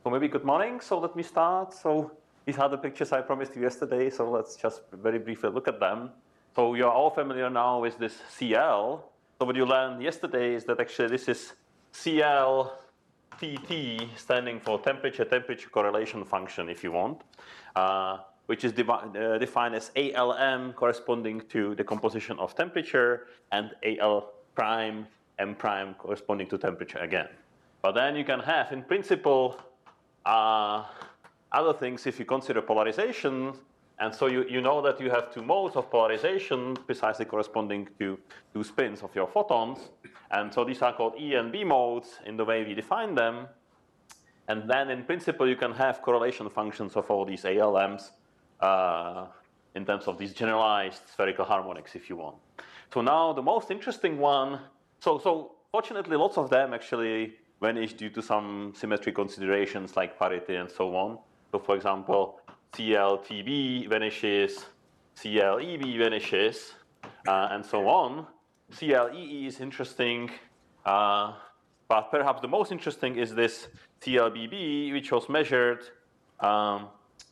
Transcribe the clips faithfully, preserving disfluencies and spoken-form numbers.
So maybe good morning. So let me start. So these are the pictures I promised you yesterday. So let's just very briefly look at them. So you're all familiar now with this C L. So what you learned yesterday is that actually this is C L T T, standing for temperature-temperature correlation function, if you want, uh, which is uh, defined as A L M corresponding to the composition of temperature and A L prime, M prime corresponding to temperature again. But then you can have, in principle, uh, other things if you consider polarization. And so you, you know that you have two modes of polarization precisely corresponding to two spins of your photons. And so these are called E and B modes in the way we define them. And then in principle, you can have correlation functions of all these A L Ms uh, in terms of these generalized spherical harmonics, if you want. So now the most interesting one, so, so fortunately lots of them actually vanish due to some symmetry considerations like parity and so on. So for example, C L T B vanishes, C L E B vanishes, uh, and so on. C L E E is interesting, uh, but perhaps the most interesting is this C L B B, which was measured um,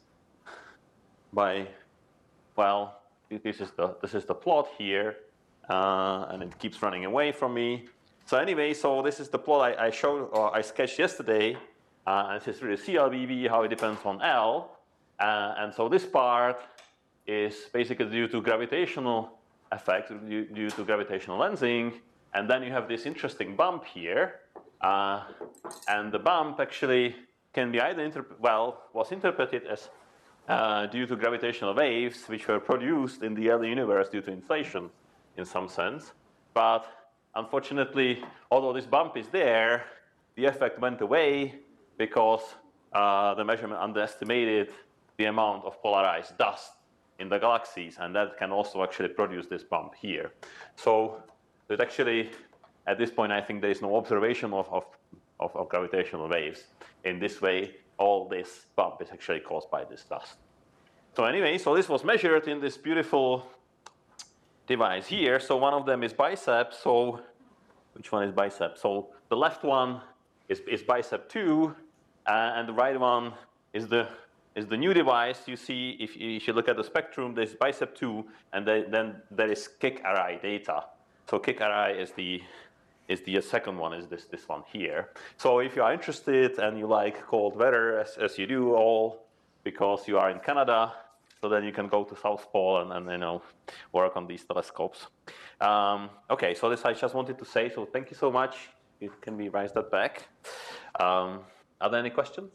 by, well, this is the, this is the plot here, uh, and it keeps running away from me. So anyway, so this is the plot I, I showed, or I sketched yesterday, uh, and this is really C L B B, how it depends on L. Uh, and so this part is basically due to gravitational effect, due, due to gravitational lensing. And then you have this interesting bump here. Uh, and the bump actually can be either, interp well, was interpreted as uh, due to gravitational waves, which were produced in the early universe due to inflation in some sense. But unfortunately, although this bump is there, the effect went away because uh, the measurement underestimated the amount of polarized dust in the galaxies, and that can also actually produce this bump here. So it actually, at this point, I think there is no observation of, of, of, of gravitational waves. In this way, all this bump is actually caused by this dust. So anyway, so this was measured in this beautiful device here. So one of them is BICEP. So which one is BICEP? So the left one is, is BICEP two, uh, and the right one is the is the new device. You see, if you, if you look at the spectrum, there's BICEP two, and then, then there is KICK-R I data. So KICK-R I is the is the second one, is this this one here. So if you are interested and you like cold weather, as, as you do all, because you are in Canada, so then you can go to South Pole and, and you know, work on these telescopes. Um, okay, so this I just wanted to say, so thank you so much. Can we raise that back? Um, are there any questions?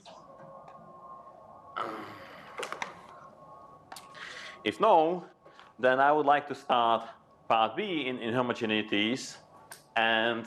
If no, then I would like to start part B in, in homogeneities, and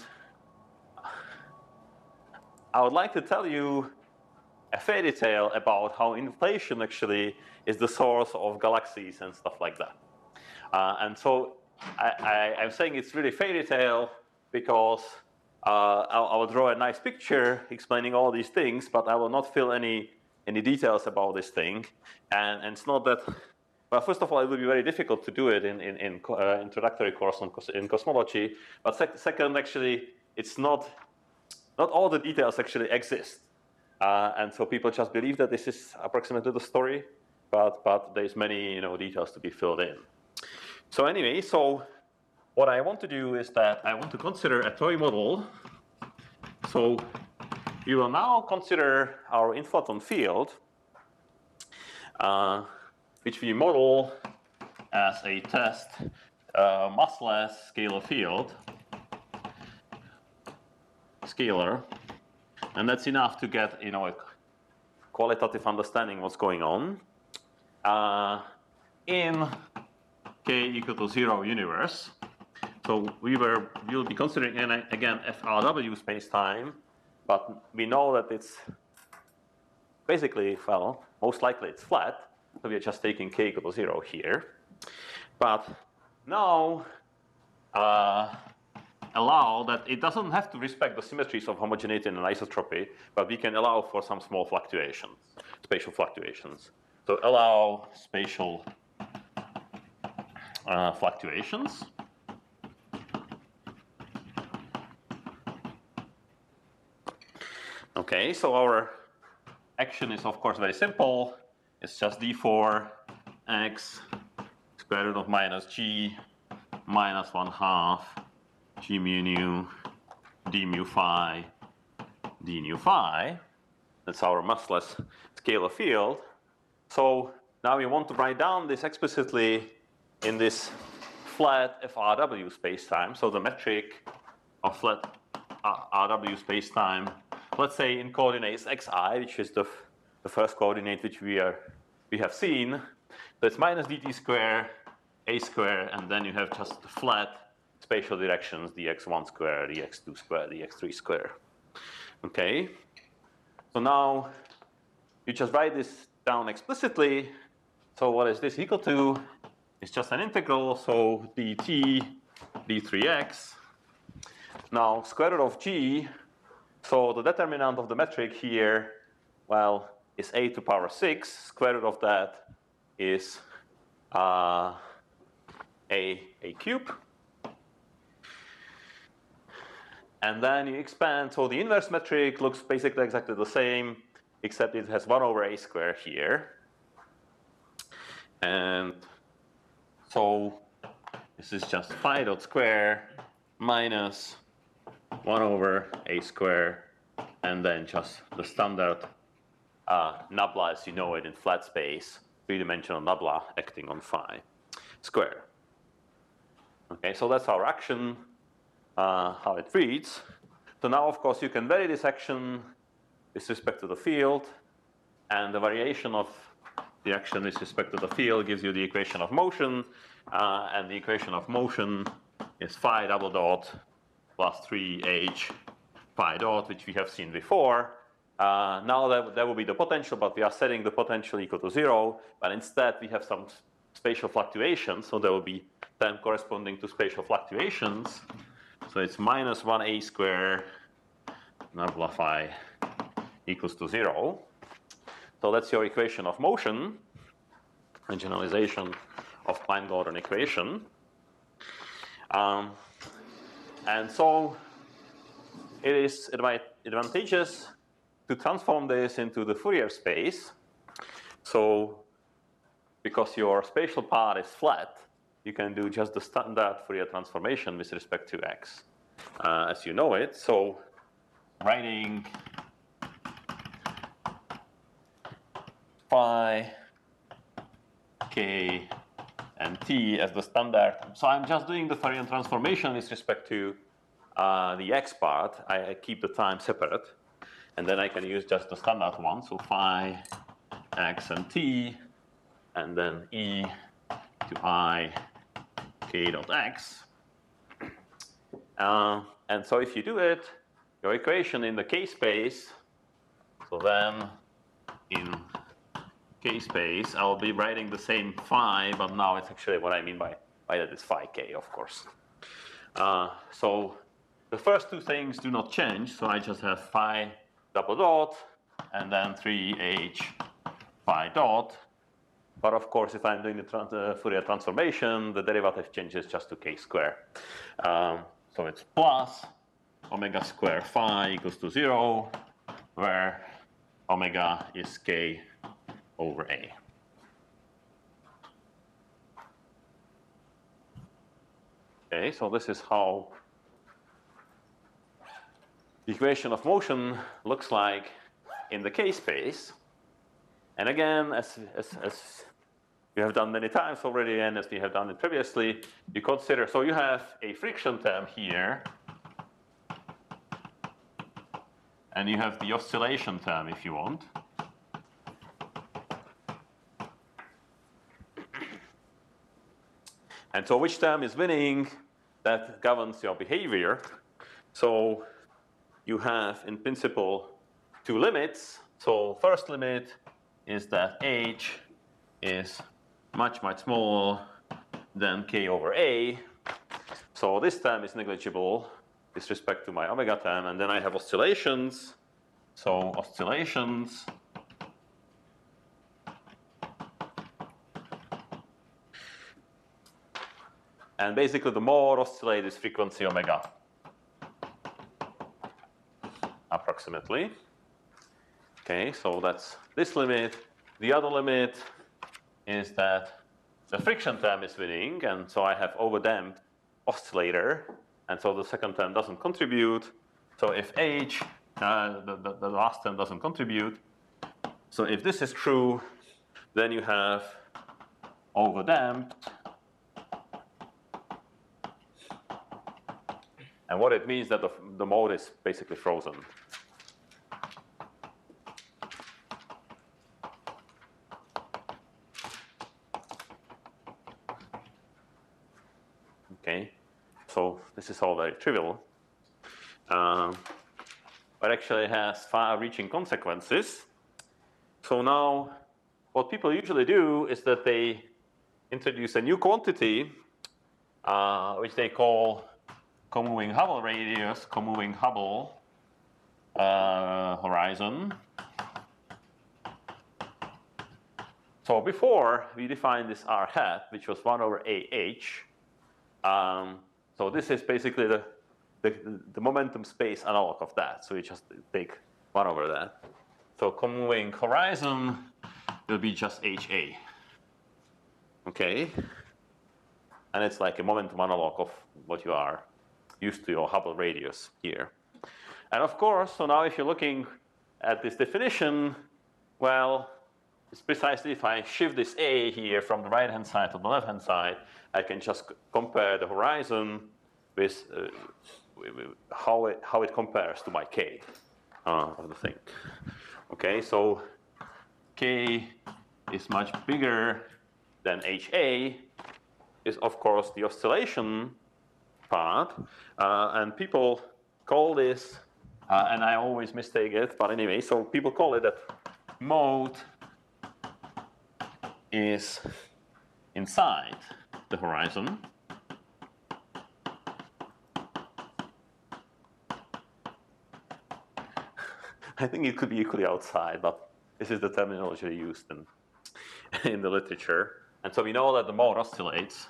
I would like to tell you a fairy tale about how inflation actually is the source of galaxies and stuff like that. Uh, and so I, I, I'm saying it's really fairy tale because uh, I'll, I'll draw a nice picture explaining all these things, but I will not fill any any details about this thing. And, and it's not that, well, first of all, it would be very difficult to do it in, in, in uh, introductory course on cos in cosmology. But sec second, actually, it's not, not all the details actually exist. Uh, and so people just believe that this is approximately the story, but, but there's many you know, details to be filled in. So anyway, so what I want to do is that I want to consider a toy model. So we will now consider our inflaton field, uh, which we model as a test uh, massless scalar field, scalar, and that's enough to get you know a qualitative understanding what's going on uh, in k equal to zero universe. So we were we will be considering again F R W space-time. But we know that it's basically, well, most likely it's flat. So we are just taking k equal to zero here. But now uh, allow that it doesn't have to respect the symmetries of homogeneity and anisotropy, but we can allow for some small fluctuations, spatial fluctuations. So allow spatial uh, fluctuations. Okay, so our action is of course very simple. It's just d four x square root of minus g minus one half g mu nu d mu phi d nu phi. That's our massless scalar field. So now we want to write down this explicitly in this flat F R W spacetime. So the metric of flat R W spacetime, let's say in coordinates xi, which is the, the first coordinate which we are we have seen. So it's minus dt square, a square, and then you have just the flat spatial directions, dx one square, dx two square, dx three square. Okay. So now you just write this down explicitly. So what is this equal to? It's just an integral, so dt d three x. Now square root of g, so the determinant of the metric here, well, is a to power six. Square root of that is uh, a, a cube. And then you expand, so the inverse metric looks basically exactly the same, except it has one over a square here. And so this is just phi dot square minus one over a square, and then just the standard uh, nabla as you know it in flat space, three-dimensional nabla acting on phi square. Okay, so that's our action. Uh, how it reads. So now, of course, you can vary this action with respect to the field, and the variation of the action with respect to the field gives you the equation of motion, uh, and the equation of motion is phi double dot plus three h phi dot, which we have seen before. Uh, now that, that will be the potential, but we are setting the potential equal to zero, but instead we have some spatial fluctuations, so there will be time corresponding to spatial fluctuations. So it's minus one a square nabla phi equals to zero. So that's your equation of motion, a generalization of Klein-Gordon equation. Um, and so it is advantageous to transform this into the Fourier space. So because your spatial part is flat, you can do just the standard Fourier transformation with respect to x, uh, as you know it. So writing phi, k, and t as the standard. So I'm just doing the Fourier transformation with respect to uh, the x part. I, I keep the time separate, and then I can use just the standard one. So phi, x, and t, and then e to I k dot x. Uh, and so if you do it, your equation in the k space, so then in k space, I'll be writing the same phi, but now it's actually what I mean by, by that is phi k, of course. Uh, so the first two things do not change, so I just have phi double dot, and then three h phi dot. But of course, if I'm doing the trans uh, Fourier transformation, the derivative changes just to k square. Um, so it's plus omega square phi equals to zero, where omega is k over a. Okay, so this is how the equation of motion looks like in the k space. And again, as, as, as you have done many times already, and as we have done it previously, you consider, so you have a friction term here, and you have the oscillation term if you want. And so which term is winning, that governs your behavior. So you have, in principle, two limits. So first limit is that h is much, much smaller than k over a. So this term is negligible with respect to my omega term. And then I have oscillations. So oscillations and basically the more oscillate is frequency omega, approximately. Okay, so that's this limit. The other limit is that the friction term is winning, and so I have overdamped oscillator, and so the second term doesn't contribute. So if H, uh, the, the, the last term doesn't contribute, so if this is true, then you have overdamped. And what it means that the, the mode is basically frozen. Okay, so this is all very trivial. Um, but actually has far-reaching consequences. So now, what people usually do is that they introduce a new quantity, uh, which they call co-moving Hubble radius, co-moving Hubble uh, horizon. So before we defined this R hat, which was one over A H. Um, so this is basically the, the the momentum space analog of that. So you just take one over that. So co-moving horizon will be just H A. Okay, and it's like a momentum analog of what you are used to your Hubble radius here. And of course, so now if you're looking at this definition, well, it's precisely if I shift this A here from the right-hand side to the left-hand side, I can just compare the horizon with, uh, with how, it, how it compares to my K uh, of the thing. Okay, so K is much bigger than H A, is of course the oscillation part, uh, and people call this, uh, and I always mistake it, but anyway, so people call it that mode is inside the horizon. I think it could be equally outside, but this is the terminology used in, in the literature. And so we know that the mode oscillates.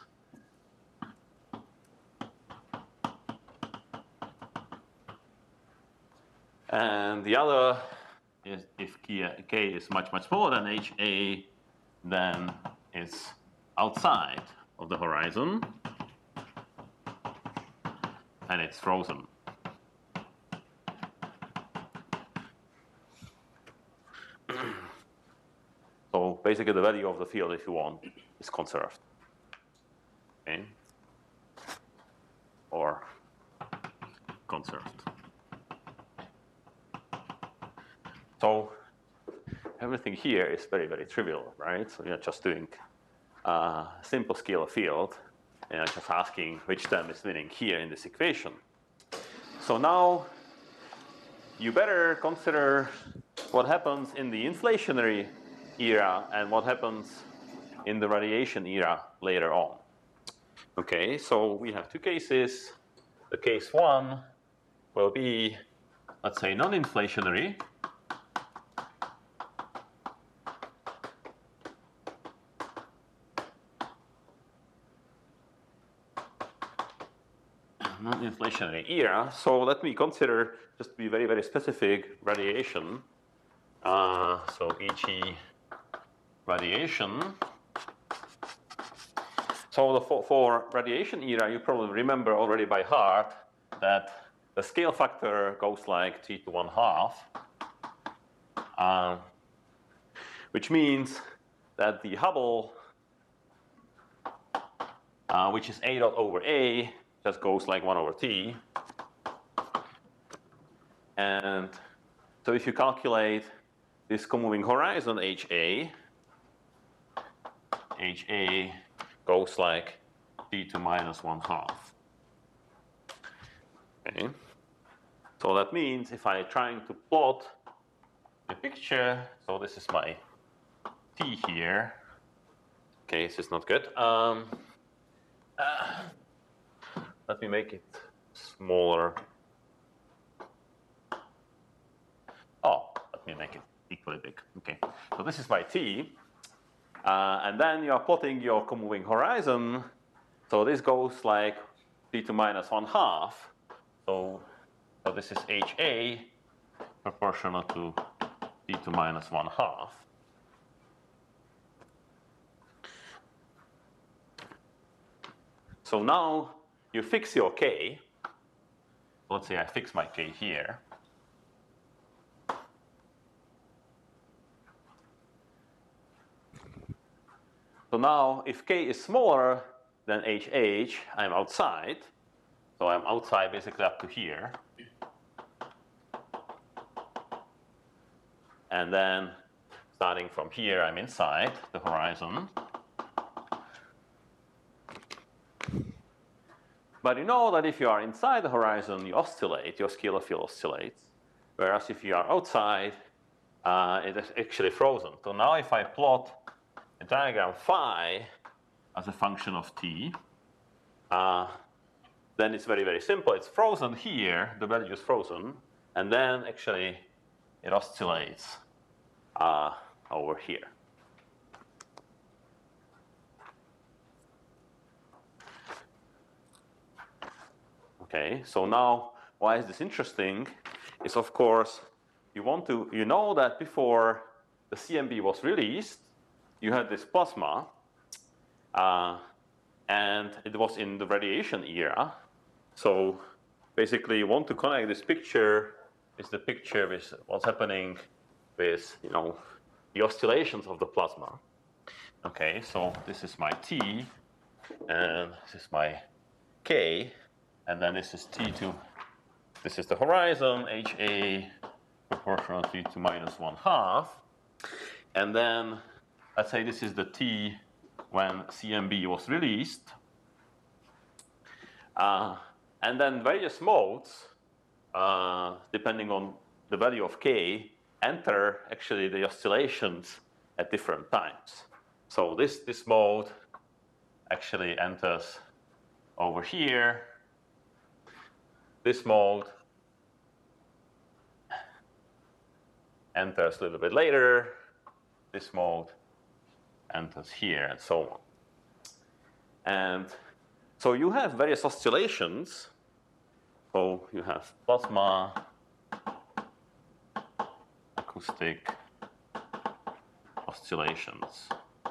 And the other is if K is much, much smaller than H A, then it's outside of the horizon, and it's frozen. So basically the value of the field, if you want, is conserved. Okay? Or conserved. So everything here is very, very trivial, right? So you're just doing a simple scalar field, and you're just asking which term is winning here in this equation. So now you better consider what happens in the inflationary era and what happens in the radiation era later on. Okay, so we have two cases. The case one will be, let's say, non-inflationary. Non-inflationary era. So let me consider, just to be very, very specific, radiation. Uh, so E G radiation. So the, for, for radiation era, you probably remember already by heart that the scale factor goes like T to one half, uh, which means that the Hubble, uh, which is A dot over A, just goes like one over T. And so if you calculate this co-moving horizon H A, H A goes like T to minus one half. Okay. So that means if I'm trying to plot the picture, so this is my T here. Okay, this is not good. Um, uh, let me make it smaller. Oh, let me make it equally big. Okay, so this is my T. Uh, and then you are plotting your co-moving horizon. So this goes like T to minus one half. So, so this is H A proportional to T t to minus one half. So now you fix your k. Let's say I fix my k here. So now if k is smaller than hh, I'm outside. So I'm outside basically up to here. And then starting from here, I'm inside the horizon. But you know that if you are inside the horizon, you oscillate, your scalar field oscillates. Whereas if you are outside, uh, it is actually frozen. So now if I plot a diagram phi as a function of t, uh, then it's very, very simple. It's frozen here, the value is frozen, and then actually it oscillates uh, over here. Okay, so now why is this interesting? Is of course you want to you know that before the C M B was released, you had this plasma, uh, and it was in the radiation era. So basically, you want to connect this picture with the picture with what's happening with you know the oscillations of the plasma. Okay, so this is my t, and this is my k. And then this is t to, this is the horizon, ha proportional to to minus one half. And then let's say this is the t when C M B was released. Uh, and then various modes, uh, depending on the value of k, enter actually the oscillations at different times. So this, this mode actually enters over here. This mode enters a little bit later. This mode enters here, and so on. And so you have various oscillations. So you have plasma, acoustic oscillations.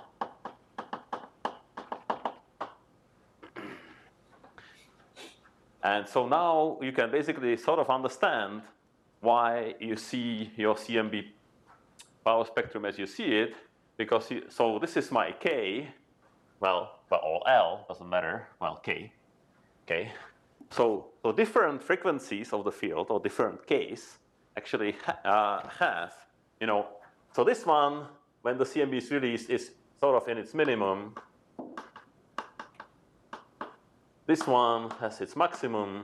And so now you can basically sort of understand why you see your C M B power spectrum as you see it, because you, so this is my k, well, well, or L, doesn't matter, well, k, okay. So, so different frequencies of the field, or different k's, actually ha uh, have, you know, so this one, when the C M B is released, is sort of in its minimum. This one has its maximum.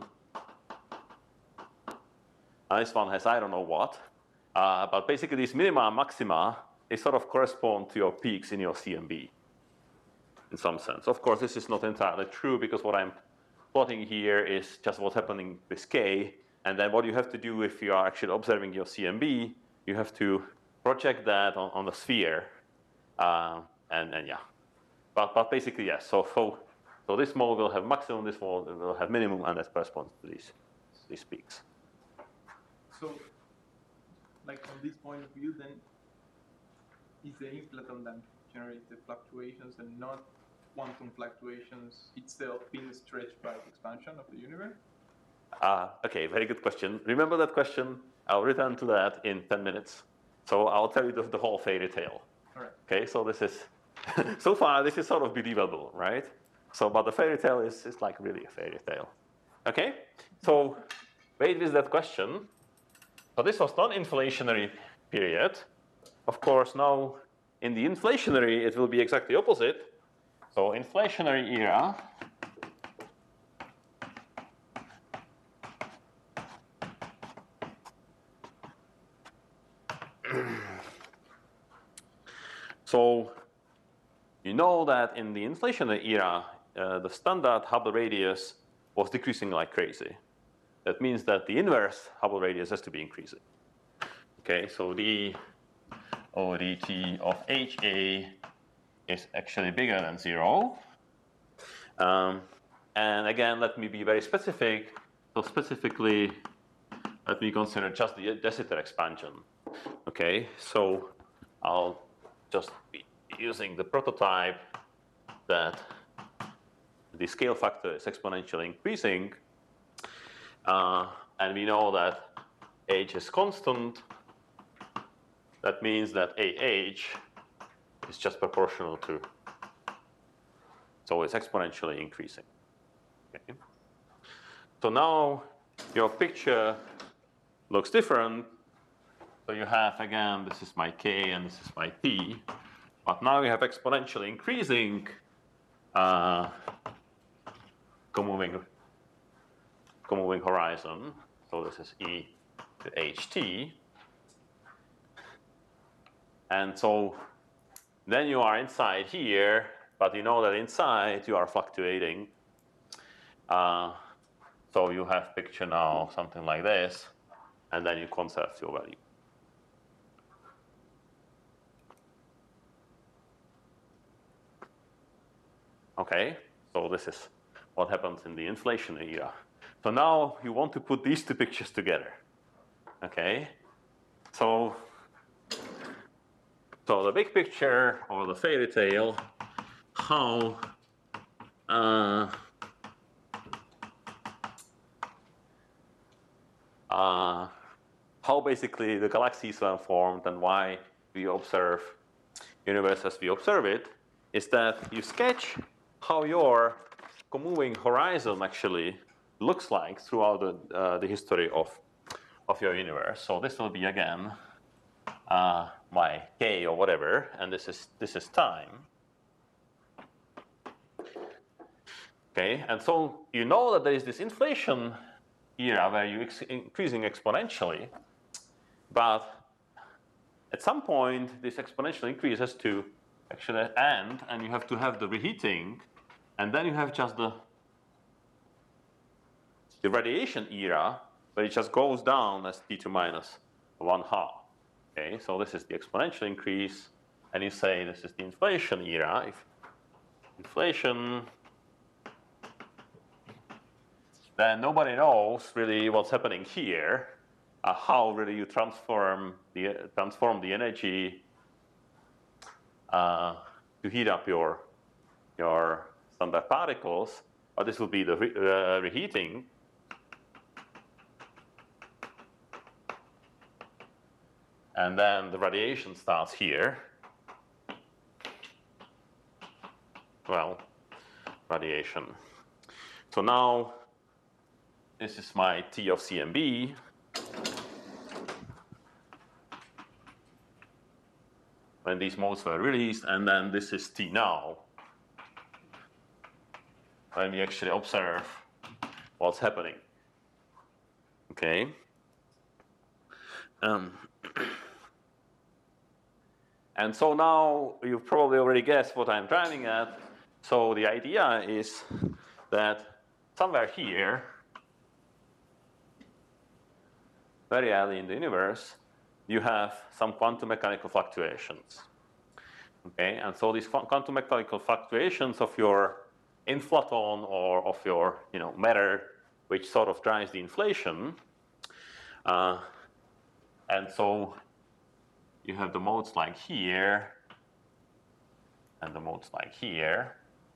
Uh, this one has I don't know what. Uh, but basically these minima and maxima, they sort of correspond to your peaks in your C M B in some sense. Of course, this is not entirely true because what I'm plotting here is just what's happening with k. And then what you have to do if you are actually observing your C M B, you have to project that on, on the sphere. Uh, and, and yeah. But, but basically, yes. So, so So this mode will have maximum, this mode will have minimum, and that corresponds to these, these peaks. So, like from this point of view, then, is the inflaton that generates the fluctuations and not quantum fluctuations itself being stretched by the expansion of the universe? Uh, okay, very good question. Remember that question? I'll return to that in ten minutes. So I'll tell you the, the whole fairy tale. All right. Okay, so this is, so far this is sort of believable, right? So, but the fairy tale is, is like really a fairy tale. Okay, so wait with that question. So this was non-inflationary period. Of course, now in the inflationary, it will be exactly opposite. So inflationary era, so you know that in the inflationary era, uh, the standard Hubble radius was decreasing like crazy. That means that the inverse Hubble radius has to be increasing. Okay, so d over dt of H A is actually bigger than zero. Um, and again, let me be very specific. So specifically, let me consider just the de Sitter expansion. Okay, so I'll just be using the prototype that the scale factor is exponentially increasing, uh, and we know that h is constant. That means that ah is just proportional to, so it's exponentially increasing. Okay. So now your picture looks different. So you have, again, this is my k and this is my t, but now you have exponentially increasing uh, co-moving, co-moving horizon. So this is e to ht. And so then you are inside here, but you know that inside you are fluctuating. Uh, so you have picture now something like this, and then you conserve your value. Okay, so this is what happens in the inflation era. So now you want to put these two pictures together. Okay, so so the big picture or the fairy tale, how uh, uh, how basically the galaxies were formed and why we observe universe as we observe it, is that you sketch how your co-moving horizon actually looks like throughout the, uh, the history of, of your universe. So this will be again uh, my k or whatever, and this is this is time. Okay, and so you know that there is this inflation era where you're ex increasing exponentially, but at some point this exponential increase has to actually end, and you have to have the reheating, and then you have just the the radiation era, where it just goes down as t to minus one half. Okay, so this is the exponential increase, and you say this is the inflation era. If inflation, then nobody knows really what's happening here, uh, how really you transform the uh, transform the energy uh, to heat up your your standard particles. But this will be the re uh, reheating. And then the radiation starts here. Well, radiation. So now this is my T of C M B. When these modes were released, and then this is T now, when we actually observe what's happening. Okay. Um, and so now you've probably already guessed what I'm driving at. So the idea is that somewhere here, very early in the universe, you have some quantum mechanical fluctuations. Okay, and so these quantum mechanical fluctuations of your inflaton or of your you know matter, which sort of drives the inflation, uh, and so you have the modes like here and the modes like here.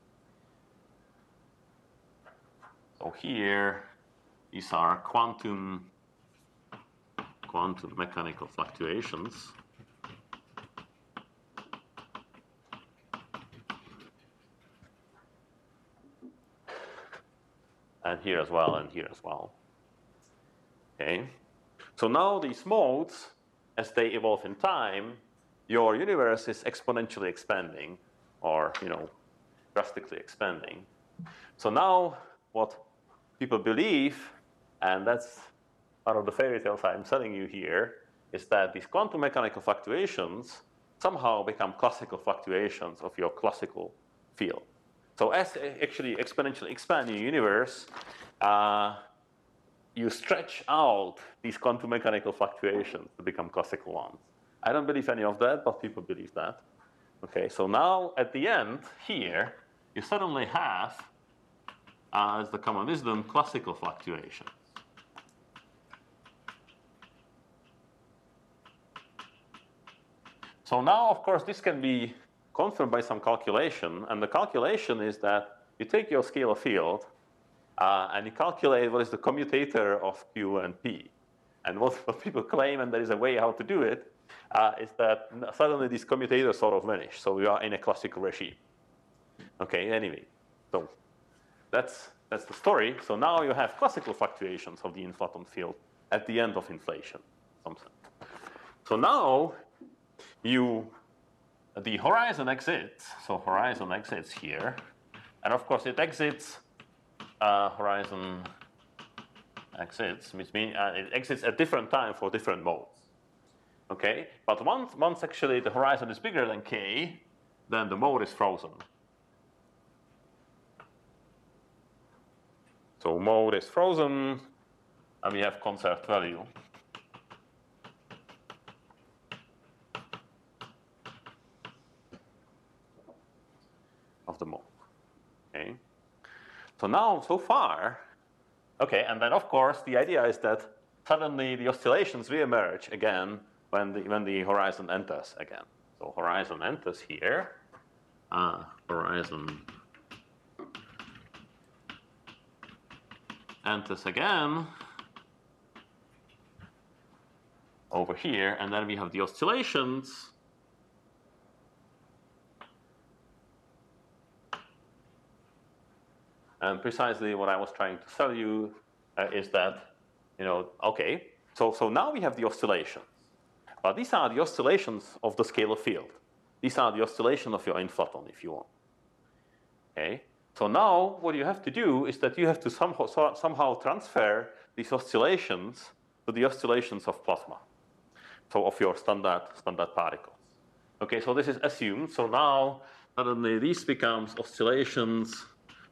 So here, these are quantum quantum mechanical fluctuations. And here as well, and here as well. Okay. So now these modes, as they evolve in time, your universe is exponentially expanding, or you know, drastically expanding. So now what people believe, and that's one of the fairy tales I'm telling you here, is that these quantum mechanical fluctuations somehow become classical fluctuations of your classical field. So as actually exponentially expand your universe, uh, you stretch out these quantum mechanical fluctuations to become classical ones. I don't believe any of that, but people believe that. Okay, so now at the end here, you suddenly have, uh, as the common wisdom, classical fluctuations. So now, of course, this can be confirmed by some calculation, and the calculation is that you take your scalar field uh, and you calculate what is the commutator of Q and P. And what, what people claim, and there is a way how to do it, uh, is that suddenly these commutators sort of vanish. So we are in a classical regime. Okay, anyway, so that's, that's the story. So now you have classical fluctuations of the inflaton field at the end of inflation. So now you, the horizon exits, so horizon exits here, and of course it exits, uh, horizon exits, which means uh, it exits at different time for different modes. Okay, but once, once actually the horizon is bigger than k, then the mode is frozen. So mode is frozen, and we have conserved value. Of the mode. Okay. So now, so far, okay, and then of course the idea is that suddenly the oscillations reemerge again when the when the horizon enters again. So horizon enters here. Uh, horizon enters again over here, and then we have the oscillations. And precisely what I was trying to tell you uh, is that, you know, okay, so, so now we have the oscillations. But these are the oscillations of the scalar field. These are the oscillations of your inflaton, if you want. Okay? So now what you have to do is that you have to somehow, so, somehow transfer these oscillations to the oscillations of plasma. So of your standard, standard particles. Okay, so this is assumed. So now suddenly these becomes oscillations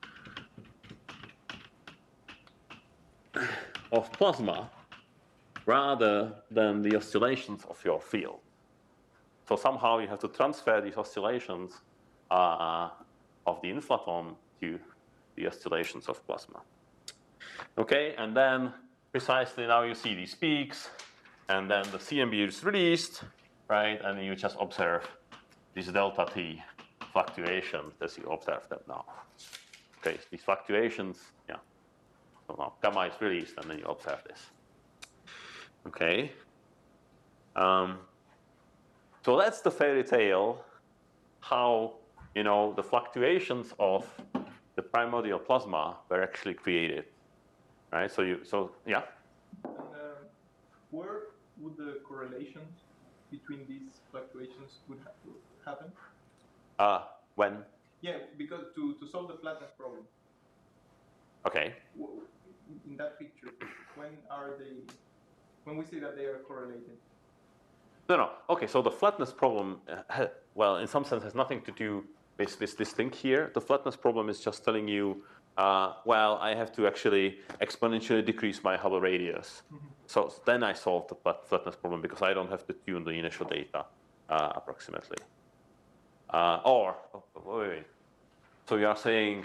of plasma rather than the oscillations of your field. So somehow you have to transfer these oscillations uh, of the inflaton to the oscillations of plasma. Okay, and then precisely now you see these peaks, and then the C M B is released, right? And you just observe these delta T fluctuations as you observe them now. Okay, these fluctuations, yeah. So now gamma is released, and then you observe this. Okay. Um, so that's the fairy tale, how, you know, the fluctuations of the primordial plasma were actually created, right? So you, so yeah. And uh, where would the correlation between these fluctuations would ha happen? Uh, when? Yeah, because to, to solve the flatness problem. Okay. In that picture, when are they, when we say that they are correlated? No, no. Okay, so the flatness problem, uh, well, in some sense has nothing to do with this, this thing here. The flatness problem is just telling you, uh, well, I have to actually exponentially decrease my Hubble radius. Mm-hmm. So then I solve the flat, flatness problem because I don't have to tune the initial data uh, approximately. Uh, or, oh, wait, wait. So you are saying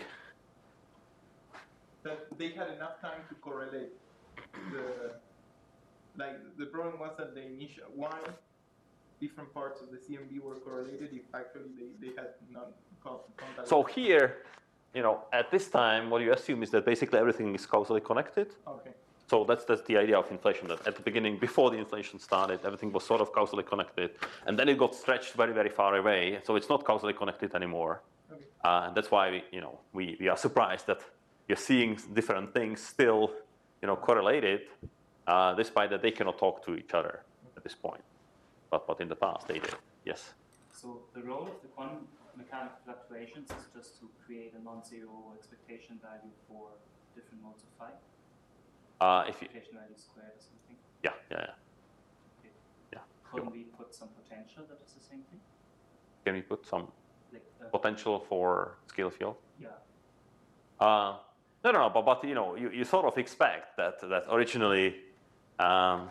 that they had enough time to correlate. The, like the problem was that the initial why different parts of the C M B were correlated if actually they, they had none contact. So here, you know, at this time, what you assume is that basically everything is causally connected. Okay. So that's that's the idea of inflation. That at the beginning, before the inflation started, everything was sort of causally connected, and then it got stretched very very far away. So it's not causally connected anymore. Okay. Uh, and that's why we, you know, we we are surprised that you're seeing different things still, you know, correlated, uh, despite that they cannot talk to each other at this point. But, but in the past they did, yes. So the role of the quantum mechanical fluctuations is just to create a non-zero expectation value for different modes of phi? Uh, if you, expectation value squared or something? Yeah, yeah, yeah. Okay. Yeah. Couldn't we put some potential that is the same thing? Can we put some like, uh, potential for scalar field? Yeah. Uh, no, no, no, but, but you know, you, you sort of expect that, that originally, um,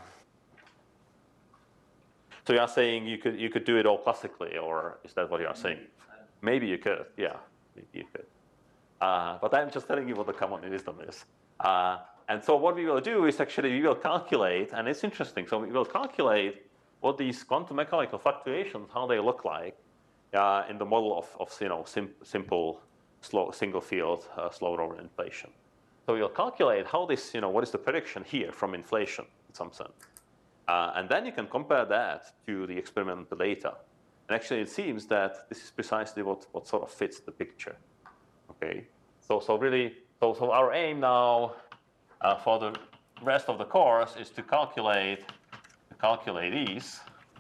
so you are saying you could, you could do it all classically, or is that what you are saying? Maybe you could, yeah, maybe you could. Uh, but I'm just telling you what the common wisdom is. Uh, and so what we will do is actually we will calculate, and it's interesting, so we will calculate what these quantum mechanical fluctuations, how they look like uh, in the model of, of you know, sim simple slow, single field uh, slow order inflation. So you'll calculate how this, you know, what is the prediction here from inflation in some sense. Uh, and then you can compare that to the experimental data. And actually it seems that this is precisely what, what sort of fits the picture. Okay, so, so really, so, so our aim now uh, for the rest of the course is to calculate, to calculate these.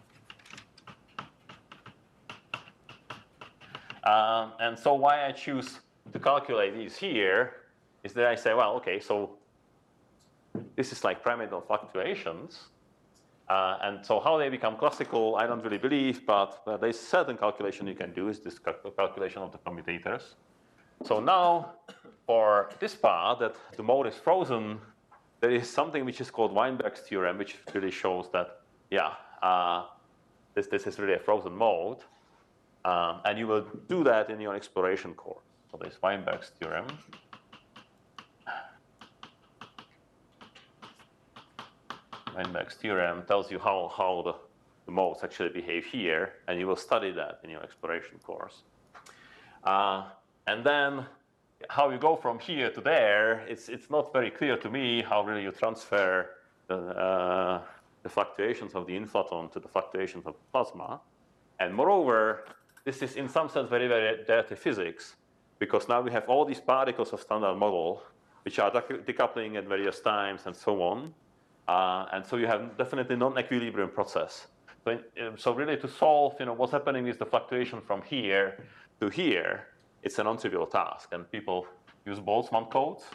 Um, and so why I choose to calculate these here is that I say, well, okay, so this is like pyramidal fluctuations. Uh, and so how they become classical, I don't really believe, but uh, there's certain calculation you can do, is this cal calculation of the commutators. So now, for this part, that the mode is frozen, there is something which is called Weinberg's theorem, which really shows that, yeah, uh, this, this is really a frozen mode. Um, and you will do that in your exploration course. So there's Weinberg's theorem. Weinberg's theorem tells you how, how the, the modes actually behave here, and you will study that in your exploration course. Uh, and then how you go from here to there, it's, it's not very clear to me how really you transfer the, uh, the fluctuations of the inflaton to the fluctuations of the plasma. And moreover, this is in some sense very, very dirty physics, because now we have all these particles of standard model, which are decoupling at various times and so on. Uh, and so you have definitely non-equilibrium process. So, in, so really to solve, you know, what's happening is the fluctuation from here to here, it's a non-trivial task, and people use Boltzmann codes.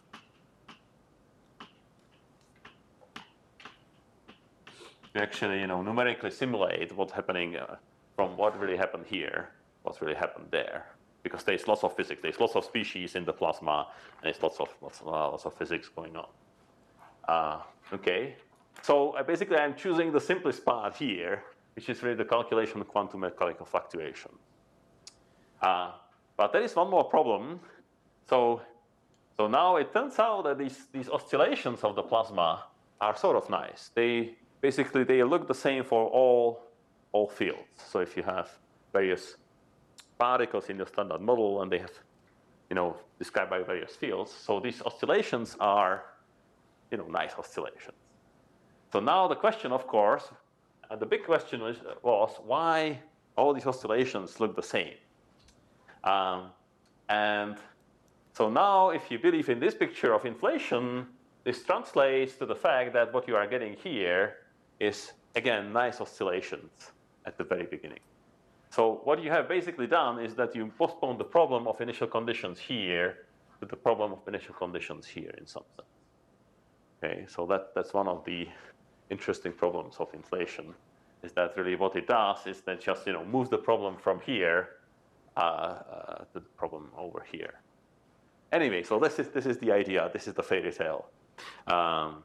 To actually, you know, numerically simulate what's happening uh, from what really happened here, what's really happened there. Because there's lots of physics, there's lots of species in the plasma, and there's lots of, lots, uh, lots of physics going on. Uh, okay, so uh, basically I'm choosing the simplest part here, which is really the calculation of quantum mechanical fluctuation. Uh, but there is one more problem. So, so now it turns out that these, these oscillations of the plasma are sort of nice. They basically, they look the same for all, all fields. So if you have various particles in your standard model and they have, you know, described by various fields, so these oscillations are, you know, nice oscillations. So now the question, of course, and the big question was, was why all these oscillations look the same? Um, and so now, if you believe in this picture of inflation, this translates to the fact that what you are getting here is, again, nice oscillations at the very beginning. So what you have basically done is that you postpone the problem of initial conditions here to the problem of initial conditions here in some sense. Okay, so that, that's one of the interesting problems of inflation, is that really what it does is that just, you know, moves the problem from here uh, uh, to the problem over here. Anyway, so this is, this is the idea, this is the fairy tale. Um,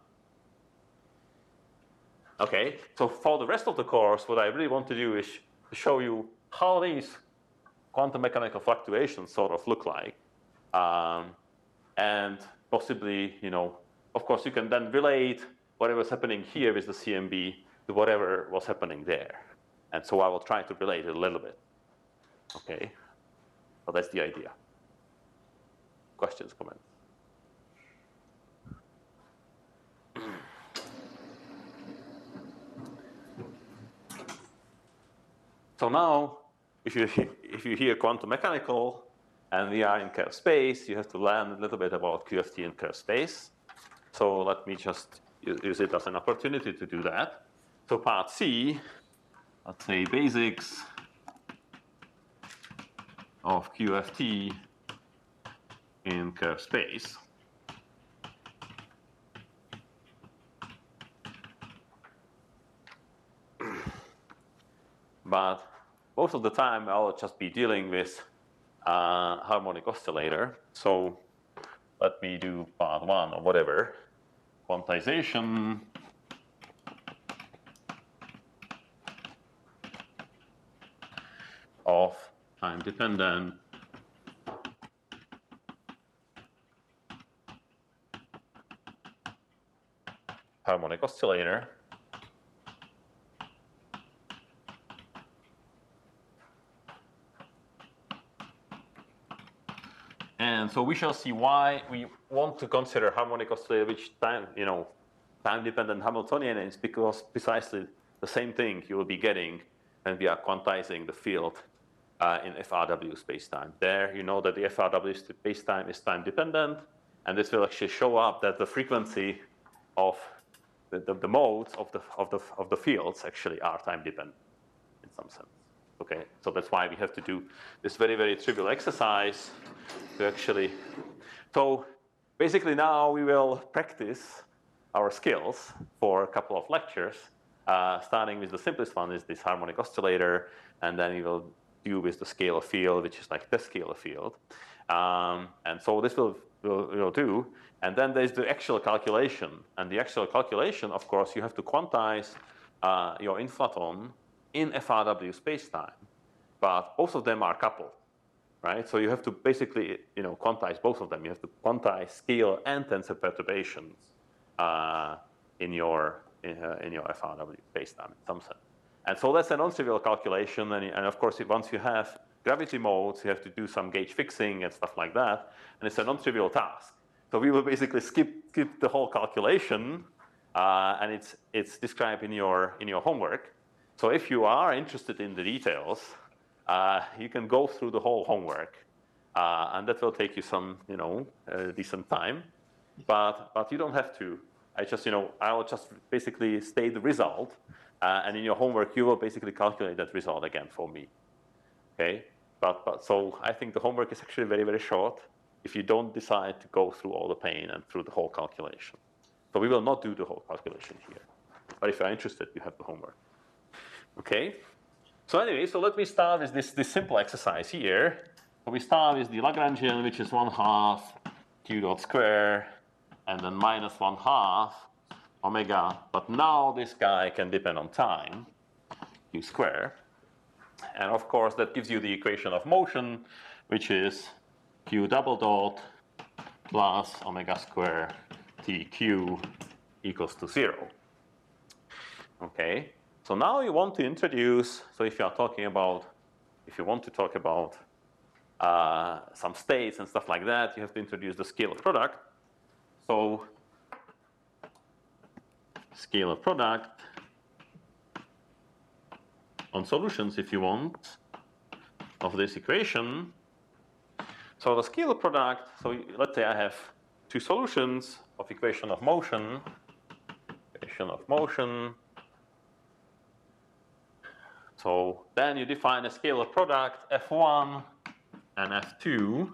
okay, so for the rest of the course, what I really want to do is to show you how these quantum mechanical fluctuations sort of look like. Um, and possibly, you know, of course, you can then relate whatever's happening here with the C M B to whatever was happening there. And so I will try to relate it a little bit. Okay, so that's the idea. Questions, comments? So now, if you, if you hear quantum mechanical and we are in curved space, you have to learn a little bit about Q F T in curved space. So let me just use it as an opportunity to do that. So part C, let's say basics of Q F T in curved space. But most of the time, I'll just be dealing with uh, harmonic oscillator. So let me do part one or whatever. Quantization of time-dependent harmonic oscillator And so we shall see why we want to consider harmonic oscillator, which time, you know, time-dependent Hamiltonian, and it's because precisely the same thing you will be getting when we are quantizing the field uh, in F R W spacetime. There, you know that the F R W spacetime is time-dependent, and this will actually show up that the frequency of the, the, the modes of the, of, the, of the fields actually are time-dependent in some sense. Okay, so that's why we have to do this very, very trivial exercise to actually. So basically now we will practice our skills for a couple of lectures, uh, starting with the simplest one is this harmonic oscillator, and then we will do with the scalar field, which is like the scalar field. Um, and so this will, will, will do. And then there's the actual calculation. And the actual calculation, of course, you have to quantize uh, your inflaton in F R W spacetime, but both of them are coupled, right? So you have to basically, you know, quantize both of them. You have to quantize scalar and tensor perturbations uh, in your in, uh, in your F R W spacetime in some sense. And so that's a non-trivial calculation. And, and of course, once you have gravity modes, you have to do some gauge fixing and stuff like that. And it's a non-trivial task. So we will basically skip skip the whole calculation, uh, and it's it's described in your in your homework. So if you are interested in the details, uh, you can go through the whole homework, uh, and that will take you some, you know, uh, decent time. But but you don't have to. I just, you know, I will just basically state the result, uh, and in your homework you will basically calculate that result again for me. Okay. But but so I think the homework is actually very very short if you don't decide to go through all the pain and through the whole calculation. So we will not do the whole calculation here. But if you're interested, you have the homework. Okay, so anyway, so let me start with this, this simple exercise here. So we start with the Lagrangian, which is one half q dot square, and then minus one half omega. But now this guy can depend on time, q square. And of course, that gives you the equation of motion, which is q double dot plus omega square tq equals to zero. Okay. So now you want to introduce, so if you are talking about, if you want to talk about uh, some states and stuff like that, you have to introduce the scalar product. So scalar product on solutions, if you want, of this equation. So the scalar product, so let's say I have two solutions of equation of motion, equation of motion. So then you define a scalar product F one and F two,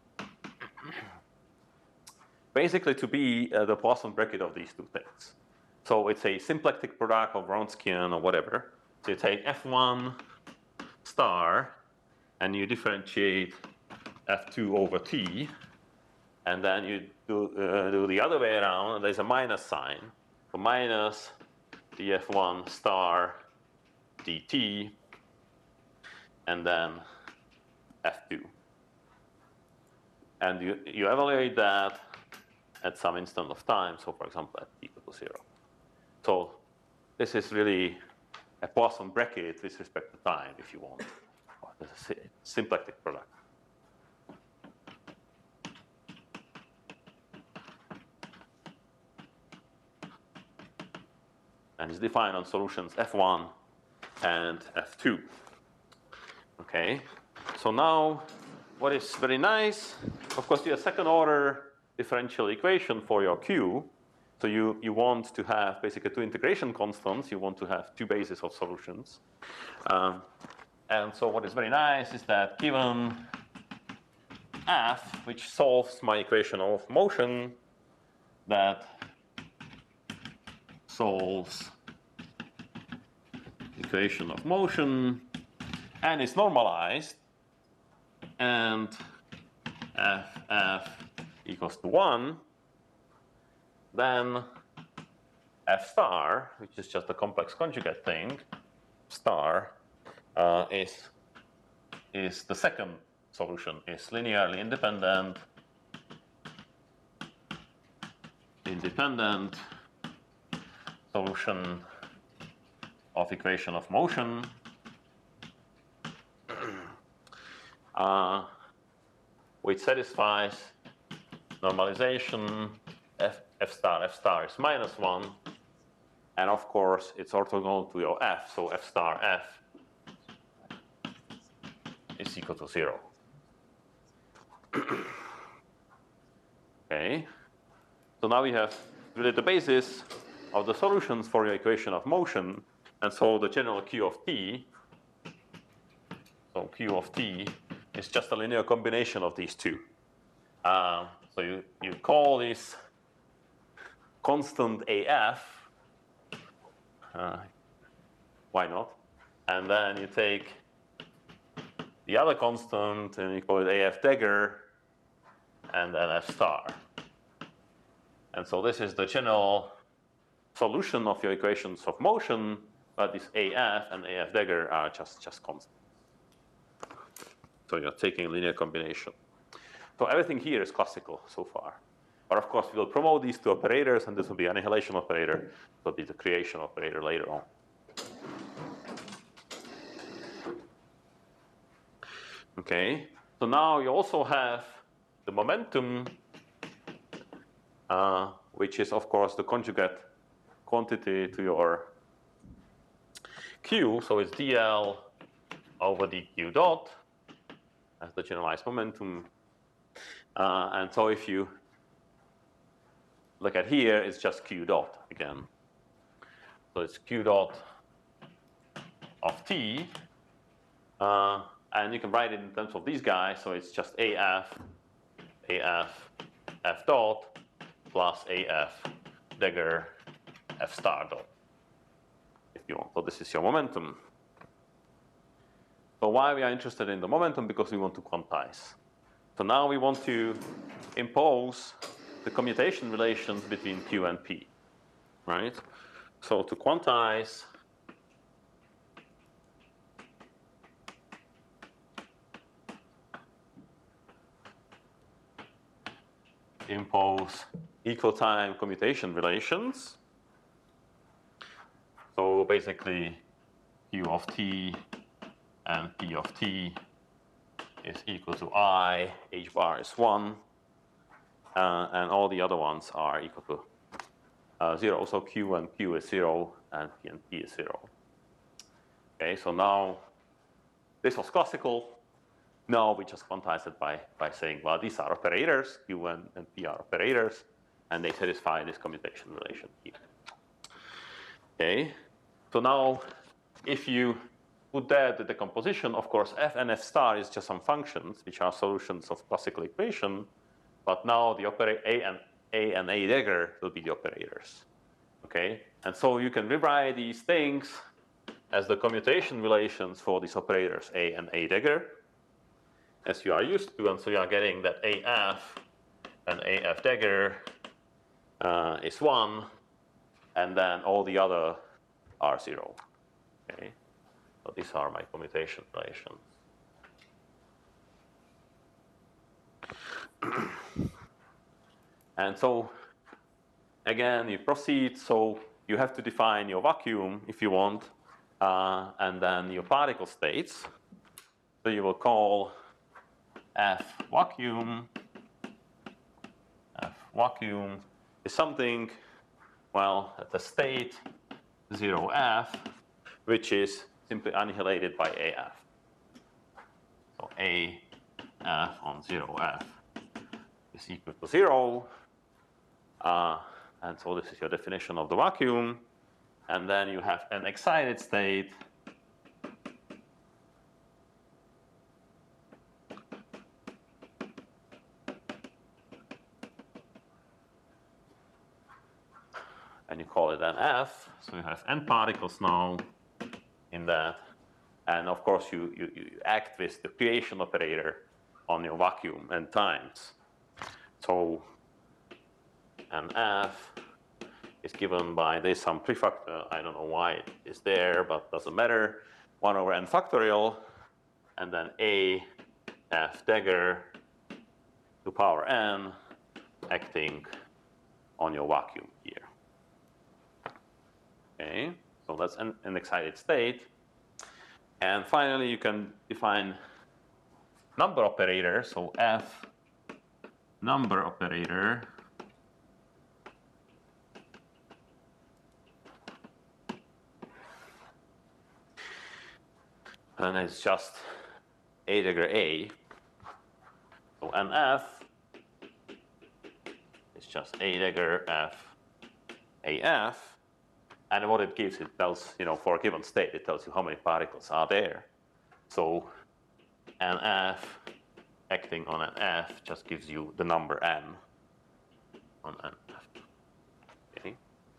basically to be uh, the Poisson bracket of these two things. So it's a symplectic product of Wronskian or whatever. So you take F one star and you differentiate F two over T, and then you do, uh, do the other way around, and there's a minus sign. So minus the F one star dt, and then F two. And you, you evaluate that at some instant of time, so for example at t equals zero. So this is really a Poisson bracket with respect to time, if you want. This is a symplectic product. And it's defined on solutions F one and F two. Okay, so now what is very nice, of course, you have second order differential equation for your Q. So you, you want to have basically two integration constants. You want to have two bases of solutions. Um, and so what is very nice is that given F, which solves my equation of motion, that solves equation of motion and is normalized, and F F equals to one, then F star, which is just a complex conjugate thing, star uh, is is the second solution, is linearly independent, independent solution of equation of motion, uh, which satisfies normalization f, f star, f star is minus one. And of course, it's orthogonal to your f, so f star f is equal to zero. Okay. So now we have really the basis of the solutions for your equation of motion. And so the general Q of t, so Q of t is just a linear combination of these two. Uh, so you, you call this constant A F, uh, why not? And then you take the other constant and you call it A F dagger and then F star. And so this is the general solution of your equations of motion, but this A F and A F dagger are just, just constants. So you're taking a linear combination. So everything here is classical so far. But of course, we will promote these two operators, and this will be annihilation operator. This will be the creation operator later on. Okay, so now you also have the momentum, uh, which is, of course, the conjugate quantity to your Q. So it's dl over dq dot as the generalized momentum. Uh, and so if you look at here, it's just q dot again. So it's q dot of t. Uh, and you can write it in terms of these guys. So it's just A F, A F, F dot, plus A F, dagger, F star dot, if you want. So this is your momentum. So why we are interested in the momentum? Because we want to quantize. So now we want to impose the commutation relations between Q and P, right? So to quantize, impose equal time commutation relations. So basically, Q of t and P of t is equal to I, H bar is one, uh, and all the other ones are equal to uh, zero. So Q and Q is zero, and P and P is zero. Okay, so now this was classical. Now we just quantize it by, by saying, well, these are operators, Q and, and P are operators, and they satisfy this commutation relation here. Okay, so now if you put that the decomposition, of course, F and F star is just some functions, which are solutions of classical equation, but now the operator A and A and A dagger will be the operators. Okay, and so you can rewrite these things as the commutation relations for these operators A and A dagger, as you are used to, and so you are getting that A F and A F dagger uh, is one, and then all the other are zero. Okay, so these are my commutation relations. And so again, you proceed. So you have to define your vacuum if you want, uh, and then your particle states. So you will call F vacuum. F vacuum is something, well, at the state zero F, which is simply annihilated by A F. So A F on zero F is equal to zero. Uh, and so this is your definition of the vacuum. And then you have an excited state and you call it an F. So you have n particles now in that. And of course, you, you, you act with the creation operator on your vacuum n times. So an F is given by this some prefactor. I don't know why it is there, but doesn't matter. one over n factorial, and then A F dagger to power n acting on your vacuum here. Okay, so that's an, an excited state. And finally, you can define number operators. So F number operator and it's just A dagger A. So N F is just A dagger F A F. And what it gives, it tells, you know, for a given state, it tells you how many particles are there. So N F acting on an F just gives you the number N on N F. Okay.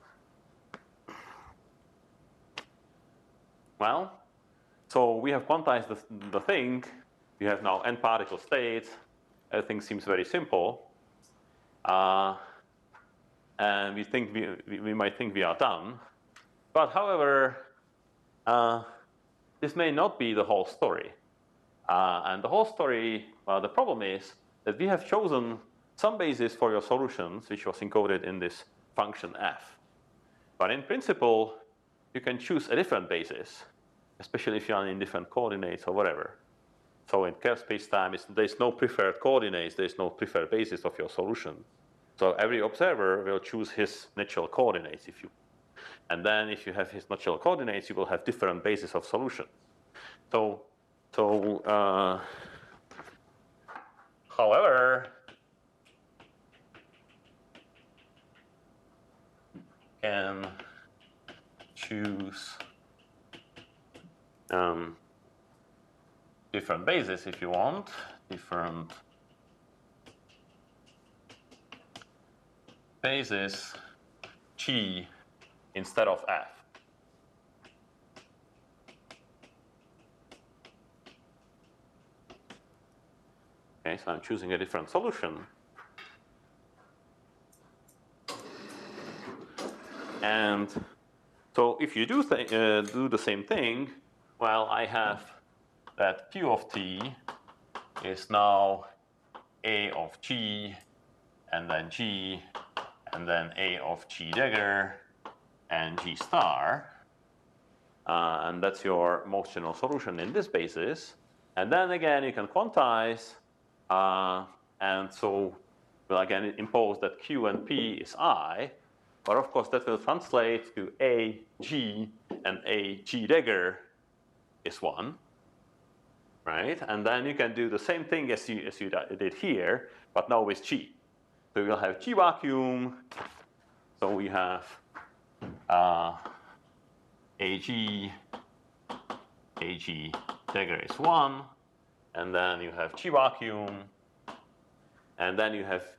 Well, so we have quantized the, the thing. We have now N particle states. Everything seems very simple. Uh, and we think we, we, we might think we are done. But however, uh, this may not be the whole story. Uh, and the whole story, well, the problem is that we have chosen some basis for your solutions, which was encoded in this function f. But in principle, you can choose a different basis, especially if you are in different coordinates or whatever. So in kerr spacetime, there's no preferred coordinates, there's no preferred basis of your solution. So every observer will choose his natural coordinates if you. And then if you have his natural coordinates, you will have different bases of solution. So, so uh, however, can choose um, different bases if you want, different bases G instead of F. Okay, so I'm choosing a different solution. And so if you do, th uh, do the same thing, well, I have that Q of t is now A of G, and then G, and then A of G dagger, and G star. Uh, and that's your most general solution in this basis. And then again, you can quantize. Uh, and so we'll again impose that Q and P is I. But of course, that will translate to A, G, and A, G dagger is one. Right? And then you can do the same thing as you, as you did here, but now with G. So we'll have G vacuum. So we have uh, A G, A G dagger is one. And then you have G vacuum. And then you have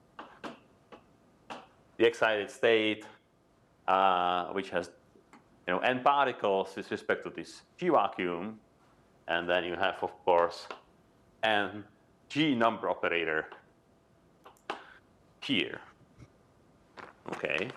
the excited state, uh, which has you know, n particles with respect to this G vacuum. And then you have, of course, n G number operator here. Okay.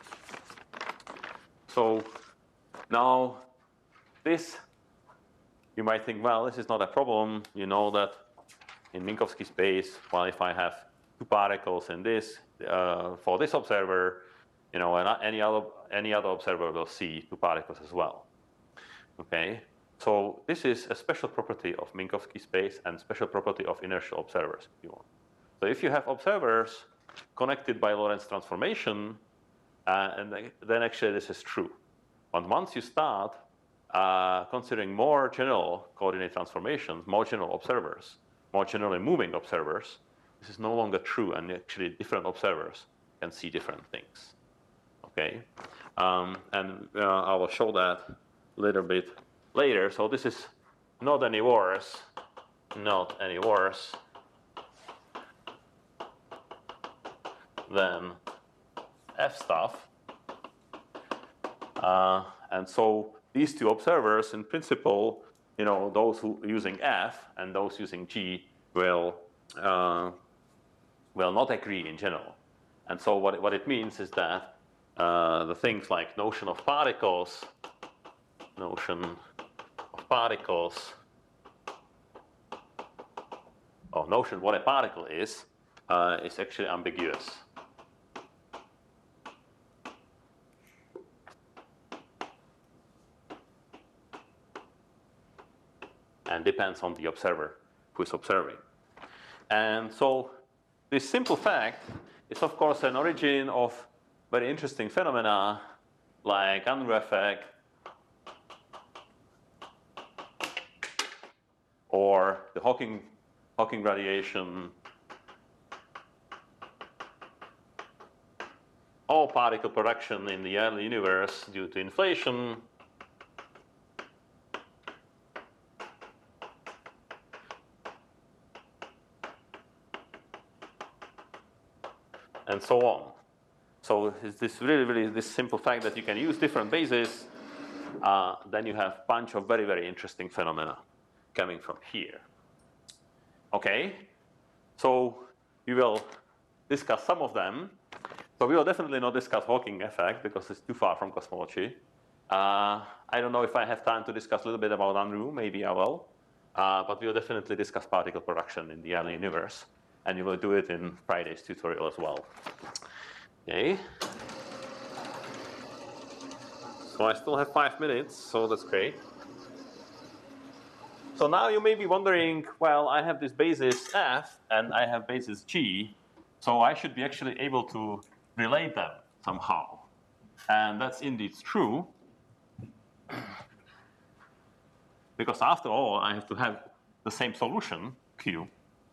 So now this, you might think, well, this is not a problem. You know that in Minkowski space, well, if I have two particles in this, uh, for this observer, you know, and any other, any other observer will see two particles as well. Okay. So this is a special property of Minkowski space and special property of inertial observers, if you want. So if you have observers connected by Lorentz transformation, uh, and then actually this is true. But once you start uh, considering more general coordinate transformations, more general observers, more generally moving observers, this is no longer true, and actually different observers can see different things. Okay, um, and uh, I will show that a little bit later. So this is not any worse, not any worse than F stuff. Uh, and so these two observers, in principle, you know, those who using F and those using G will uh, will not agree in general. And so what it, what it means is that uh, the things like notion of particles, notion of particles, or notion what a particle is, uh, is actually ambiguous. And depends on the observer who is observing. And so this simple fact is, of course, an origin of very interesting phenomena like Unruh effect or the Hawking, Hawking radiation, or particle production in the early universe due to inflation. And so on. So it's this really, really this simple fact that you can use different bases, uh, then you have a bunch of very, very interesting phenomena coming from here. Okay, so we will discuss some of them. So we will definitely not discuss Hawking effect because it's too far from cosmology. Uh, I don't know if I have time to discuss a little bit about Unruh, maybe I will. Uh, but we will definitely discuss particle production in the early universe. And you will do it in Friday's tutorial as well. Okay. So I still have five minutes, so that's great. So now you may be wondering, well, I have this basis F and I have basis G, so I should be actually able to relate them somehow. And that's indeed true. Because after all, I have to have the same solution, Q.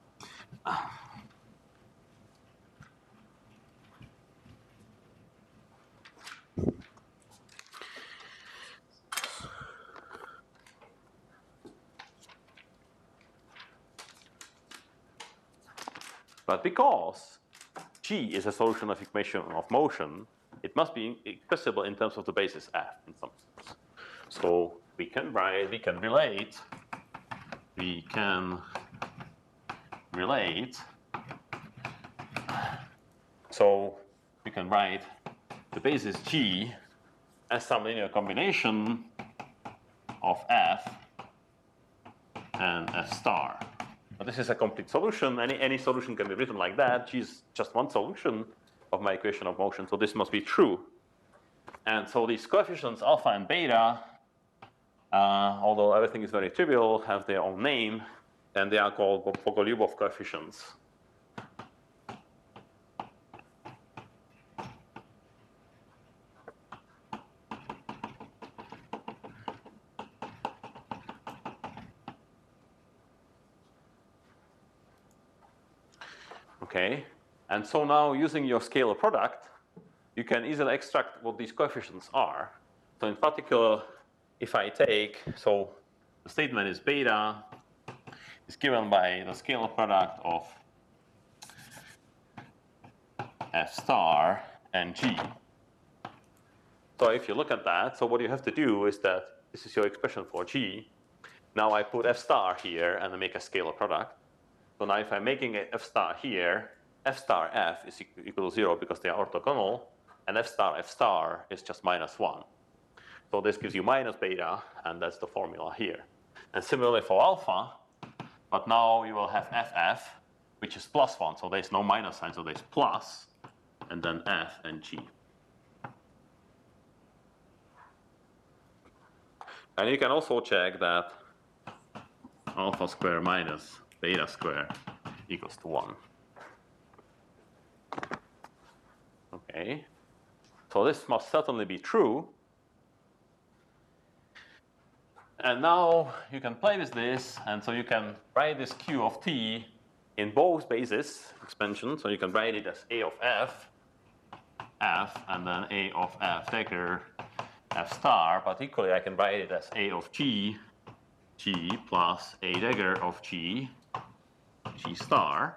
But because G is a solution of equation of motion, it must be expressible in terms of the basis F in some sense. So we can write, we can relate, we can relate. So we can write the basis G as some linear combination of F and F star. But this is a complete solution. Any, any solution can be written like that. G is just one solution of my equation of motion, so this must be true. And so these coefficients alpha and beta, uh, although everything is very trivial, have their own name, and they are called Bogoliubov coefficients. Okay, and so now using your scalar product, you can easily extract what these coefficients are. So in particular, if I take, so the statement is beta is given by the scalar product of F star and G. So if you look at that, so what you have to do is that this is your expression for G. Now I put F star here and I make a scalar product. So now if I'm making a F star here, F star F is equal to zero because they are orthogonal, and F star F star is just minus one. So this gives you minus beta, and that's the formula here. And similarly for alpha, but now you will have F F, which is plus one, so there's no minus sign, so there's plus, and then F and G. And you can also check that alpha square minus beta square equals to one. Okay, so this must certainly be true. And now you can play with this, and so you can write this Q of t in both basis expansion. So you can write it as A of F, F, and then A of F dagger, F star, but equally I can write it as A of G, G plus A dagger of G, G star.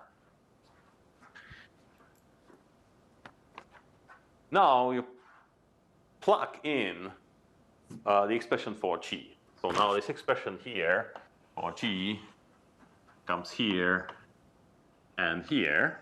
Now you plug in uh, the expression for G. So now this expression here for G comes here and here.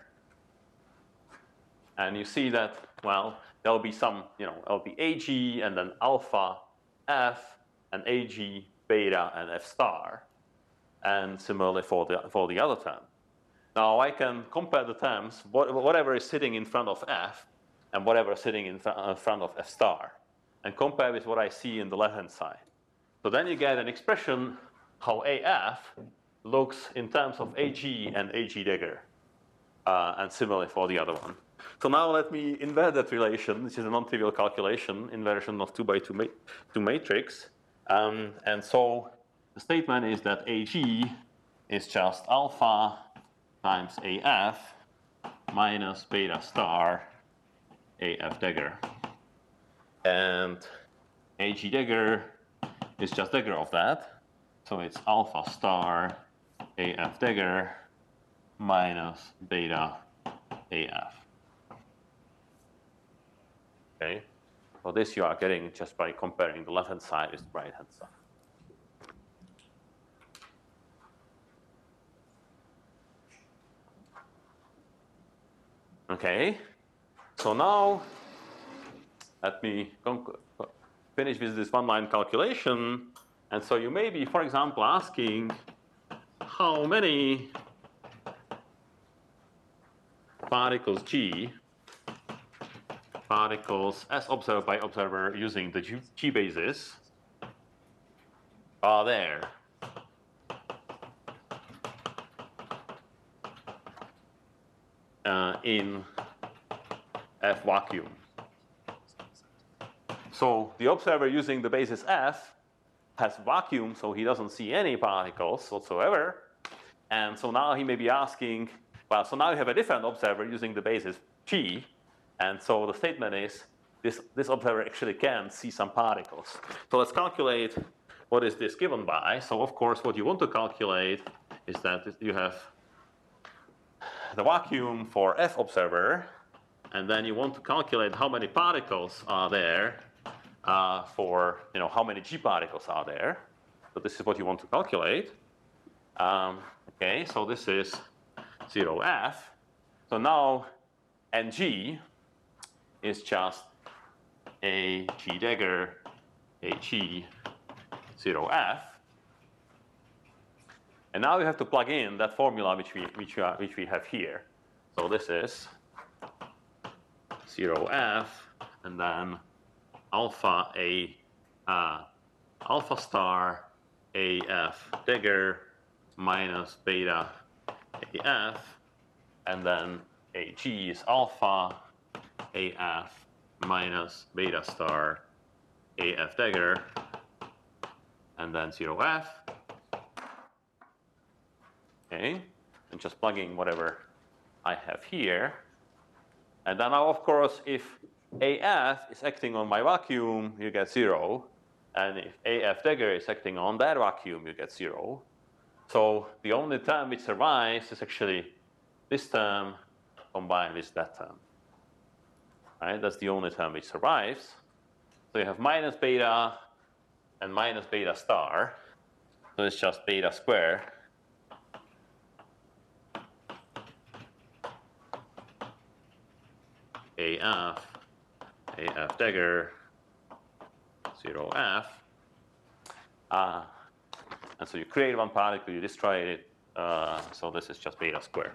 And you see that, well, there'll be some, you know, there'll be A G and then alpha, F, and A G, beta, and F star. And similarly for the, for the other term. Now I can compare the terms, whatever is sitting in front of F and whatever is sitting in front of F star, and compare with what I see in the left-hand side. So then you get an expression how A F looks in terms of A G and A G dagger. uh, and similarly for the other one. So now let me invert that relation, which is a non-trivial calculation, inversion of two by two, ma two matrix. Um, and so the statement is that A G is just alpha times A F minus beta star A F dagger. And A G dagger is just dagger of that. So it's alpha star A F dagger minus beta A F. Okay, so this you are getting just by comparing the left-hand side with the right-hand side. Okay, so now let me finish with this one-line calculation. And so you may be, for example, asking how many particles G, particles as observed by observer using the G, G basis are there. Uh, in F vacuum. So the observer using the basis F has vacuum, so he doesn't see any particles whatsoever. And so now he may be asking, well, so now you have a different observer using the basis G. And so the statement is, this, this observer actually can see some particles. So let's calculate what is this given by. So of course, what you want to calculate is that you have the vacuum for F observer, and then you want to calculate how many particles are there uh, for, you know, how many G particles are there. So this is what you want to calculate. Um, okay, so this is zero F. So now N G is just a G dagger, a G, zero F. And now we have to plug in that formula which we, which, uh, which we have here. So this is zero F, and then alpha A, uh, alpha star A F dagger minus beta A F, and then A G is alpha A F minus beta star A F dagger, and then zero F. Okay, and just plugging whatever I have here. And then now, of course, if A F is acting on my vacuum, you get zero. And if A F dagger is acting on that vacuum, you get zero. So the only term which survives is actually this term combined with that term. Right? That's the only term which survives. So you have minus beta and minus beta star. So it's just beta square. A F, A F dagger, zero F. Uh, and so you create one particle, you destroy it. Uh, so this is just beta square.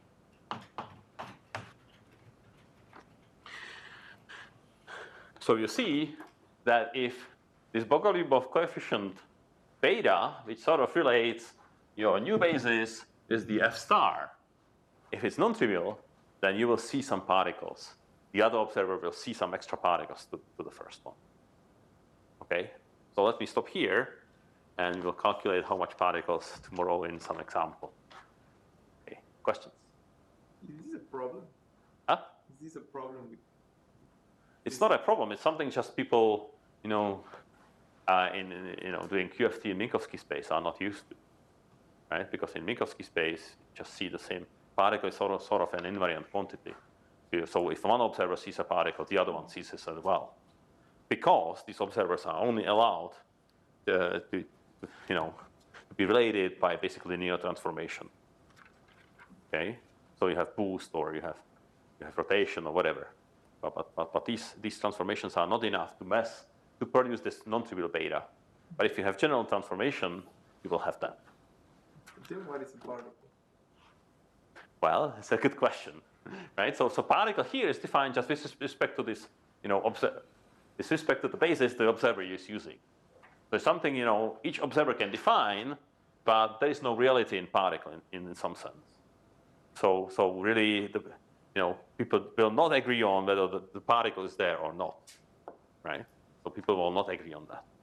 So you see that if this Bogoliubov coefficient beta, which sort of relates your new basis with the F star, if it's non-trivial, then you will see some particles. The other observer will see some extra particles to, to the first one. Okay, so let me stop here, and we'll calculate how much particles tomorrow in some example. Okay, questions? Is this a problem? Huh? Is this a problem with? It's not a problem. It's something just people, you know, uh, in, in you know doing Q F T in Minkowski space are not used to, right? Because in Minkowski space, you just see the same particle is sort of sort of an invariant quantity. So if one observer sees a particle, the other one sees it as well. Because these observers are only allowed uh, to, you know, to be related by basically linear transformation. Okay, so you have boost or you have you have rotation or whatever. But but but, but these these transformations are not enough to mess to produce this non-trivial beta. But if you have general transformation, you will have that. Then what is a particle? Well, it's a good question. Right, so so particle here is defined just with respect to this, you know, observer, with respect to the basis the observer is using. So it's something, you know, each observer can define, but there is no reality in particle in, in, in some sense. So, so really, the, you know, people will not agree on whether the, the particle is there or not, right? So people will not agree on that.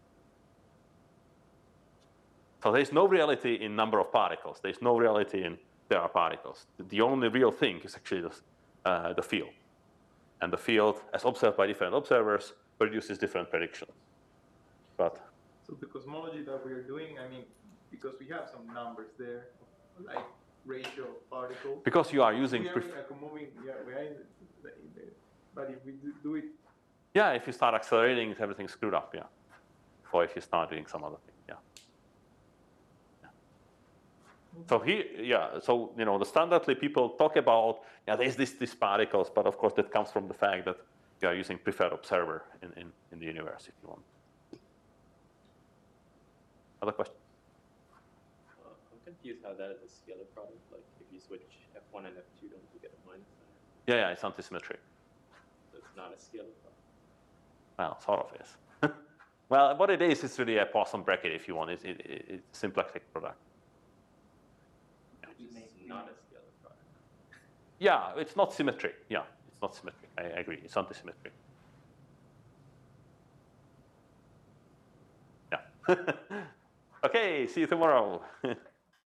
So there's no reality in number of particles. There's no reality in there are particles. The only real thing is actually the, uh, the field. And the field, as observed by different observers, produces different predictions. But so the cosmology that we're doing, I mean, because we have some numbers there, like ratio of particles. Because you are using... We are in a moving, yeah, we are in the, in the, but if we do, do it... Yeah, if you start accelerating, everything's screwed up, yeah. Or if you start doing some other thing, yeah. yeah. So here, yeah, so, you know, the standardly people talk about, yeah, there's this, these particles, but of course that comes from the fact that you are using preferred observer in, in, in the universe, if you want. Other question? Uh, I'm confused how that is a scalar product. Like, if you switch F one and F two, don't you get a minus sign? Yeah, yeah, it's antisymmetric. So it's not a scalar product. Well, sort of is. Well, what it is, is really a Poisson bracket, if you want. It's, it, it, it's a symplectic product. Which is not a scalar product. Yeah, it's not symmetric. Yeah, it's not symmetric. I agree. It's antisymmetric. Yeah. Okay, see you tomorrow.